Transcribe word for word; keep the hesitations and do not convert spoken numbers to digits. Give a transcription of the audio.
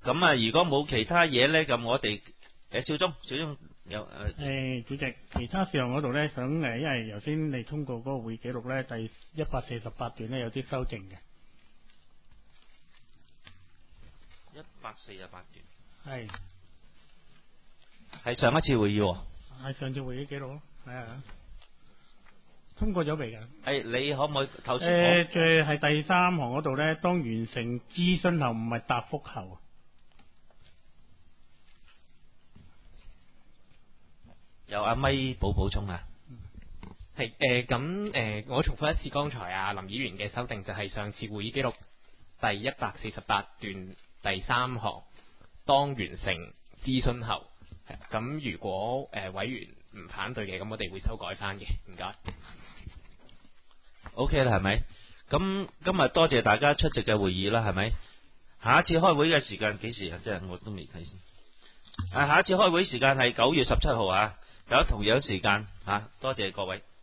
咁啊，如果冇其他嘢咧，咁我哋誒少宗，少宗有誒。 誒，主席，其他事項嗰度咧，想誒，因為頭先你通過嗰個會議記錄咧，第一百四十八段咧有啲修正嘅。 一百四十八段。 係。 係上一次會議喎。 係上次會議記錄咯，係啊。通過咗未㗎？ 誒，你可唔可以頭先誒，最係第三行嗰度咧，當完成諮詢後，唔係答覆後。 由阿咪寶補充啊。 係誒咁誒，我重複一次剛才啊林議員嘅修訂，就係上次會議記錄第一百四十八段第三行，當完成諮詢後。咁如果誒、呃、委員唔反對嘅，咁我哋會修改翻嘅。唔該。 O K 啦，係咪？咁今日多謝大家出席嘅會議啦，係咪？下一次開會嘅時間幾時啊？即係我都未睇先。啊，下一次開會時間係九月十七號啊，有同樣時間嚇，多謝各位。